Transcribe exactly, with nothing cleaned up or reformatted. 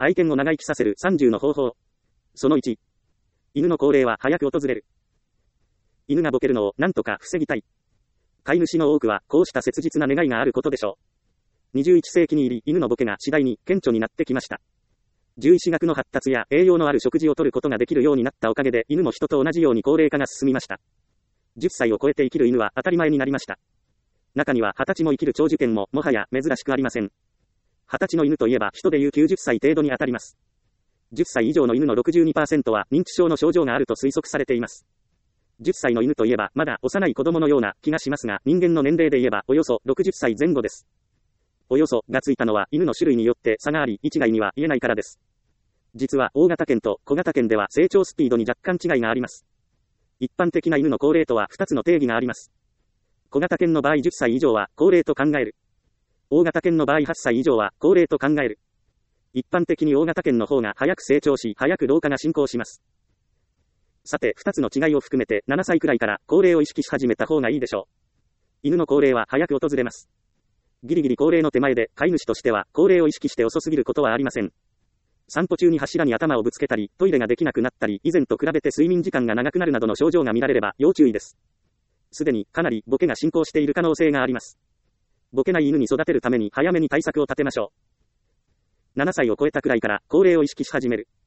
愛犬を長生きさせるさんじゅうの方法。そのいち。犬の高齢は早く訪れる。犬がボケるのを何とか防ぎたい。飼い主の多くはこうした切実な願いがあることでしょう。にじゅういっせいきに入り、犬のボケが次第に顕著になってきました。獣医師学の発達や栄養のある食事をとることができるようになったおかげで、犬も人と同じように高齢化が進みました。じゅっさいを超えて生きる犬は当たり前になりました。中にははたちも生きる長寿犬ももはや珍しくありません。はたちの犬といえば人でいうきゅうじゅっさい程度に当たります。じゅっさい以上の犬の ろくじゅうにパーセント は認知症の症状があると推測されています。じゅっさいの犬といえばまだ幼い子供のような気がしますが、人間の年齢で言えばおよそろくじゅっさいぜん後です。およそがついたのは犬の種類によって差があり、一概には言えないからです。実は大型犬と小型犬では成長スピードに若干違いがあります。一般的な犬の高齢とはふたつの定義があります。小型犬の場合じゅっさい以上は高齢と考える。大型犬の場合はっさい以上は高齢と考える。一般的に大型犬の方が早く成長し、早く老化が進行します。さて、ふたつの違いを含めてななさいくらいから高齢を意識し始めた方がいいでしょう。犬の高齢は早く訪れます。ギリギリ高齢の手前で飼い主としては高齢を意識して遅すぎることはありません。散歩中に柱に頭をぶつけたり、トイレができなくなったり、以前と比べて睡眠時間が長くなるなどの症状が見られれば要注意です。すでにかなりボケが進行している可能性があります。ボケない犬に育てるために早めに対策を立てましょう。ななさいを超えたくらいから高齢を意識し始める。